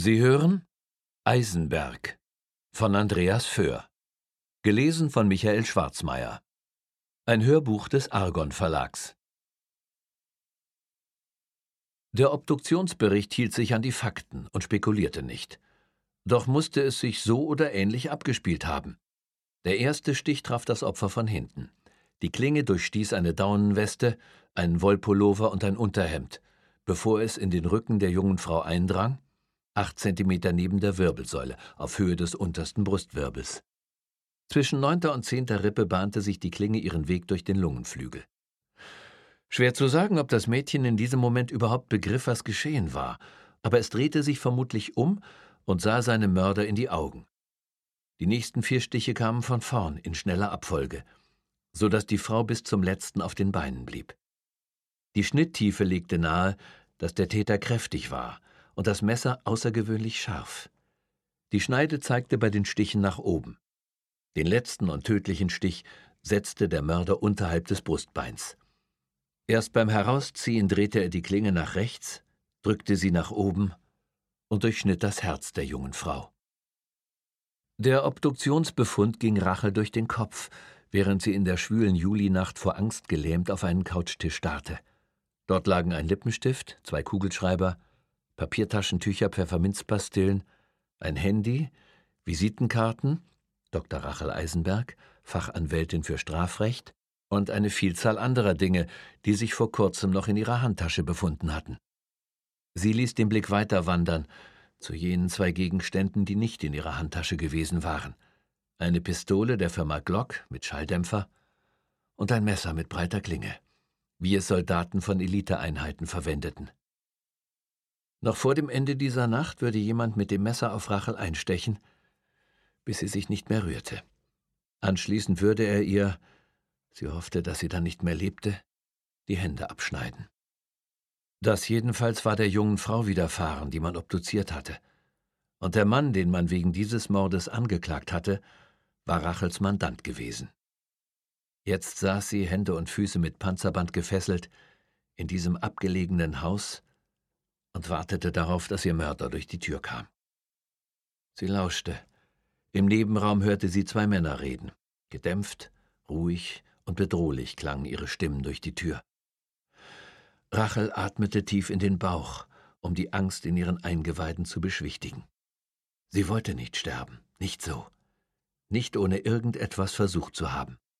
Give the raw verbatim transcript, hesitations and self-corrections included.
Sie hören Eisenberg von Andreas Föhr, gelesen von Michael Schwarzmeier. Ein Hörbuch des Argon Verlags. Der Obduktionsbericht hielt sich an die Fakten und spekulierte nicht. Doch musste es sich so oder ähnlich abgespielt haben. Der erste Stich traf das Opfer von hinten. Die Klinge durchstieß eine Daunenweste, einen Wollpullover und ein Unterhemd, bevor es in den Rücken der jungen Frau eindrang, acht Zentimeter neben der Wirbelsäule, auf Höhe des untersten Brustwirbels. Zwischen neunter und zehnter Rippe bahnte sich die Klinge ihren Weg durch den Lungenflügel. Schwer zu sagen, ob das Mädchen in diesem Moment überhaupt begriff, was geschehen war, aber es drehte sich vermutlich um und sah seinem Mörder in die Augen. Die nächsten vier Stiche kamen von vorn in schneller Abfolge, so dass die Frau bis zum letzten auf den Beinen blieb. Die Schnitttiefe legte nahe, dass der Täter kräftig war und das Messer außergewöhnlich scharf. Die Schneide zeigte bei den Stichen nach oben. Den letzten und tödlichen Stich setzte der Mörder unterhalb des Brustbeins. Erst beim Herausziehen drehte er die Klinge nach rechts, drückte sie nach oben und durchschnitt das Herz der jungen Frau. Der Obduktionsbefund ging Rachel durch den Kopf, während sie in der schwülen Julinacht vor Angst gelähmt auf einen Couchtisch starrte. Dort lagen ein Lippenstift, zwei Kugelschreiber, Papiertaschentücher, Pfefferminzpastillen, ein Handy, Visitenkarten, Doktor Rachel Eisenberg, Fachanwältin für Strafrecht, und eine Vielzahl anderer Dinge, die sich vor kurzem noch in ihrer Handtasche befunden hatten. Sie ließ den Blick weiter wandern, zu jenen zwei Gegenständen, die nicht in ihrer Handtasche gewesen waren. Eine Pistole der Firma Glock mit Schalldämpfer und ein Messer mit breiter Klinge, wie es Soldaten von Eliteeinheiten verwendeten. Noch vor dem Ende dieser Nacht würde jemand mit dem Messer auf Rachel einstechen, bis sie sich nicht mehr rührte. Anschließend würde er ihr, sie hoffte, dass sie dann nicht mehr lebte, die Hände abschneiden. Das jedenfalls war der jungen Frau widerfahren, die man obduziert hatte. Und der Mann, den man wegen dieses Mordes angeklagt hatte, war Rachels Mandant gewesen. Jetzt saß sie, Hände und Füße mit Panzerband gefesselt, in diesem abgelegenen Haus und wartete darauf, dass ihr Mörder durch die Tür kam. Sie lauschte. Im Nebenraum hörte sie zwei Männer reden. Gedämpft, ruhig und bedrohlich klangen ihre Stimmen durch die Tür. Rachel atmete tief in den Bauch, um die Angst in ihren Eingeweiden zu beschwichtigen. Sie wollte nicht sterben, nicht so. Nicht ohne irgendetwas versucht zu haben.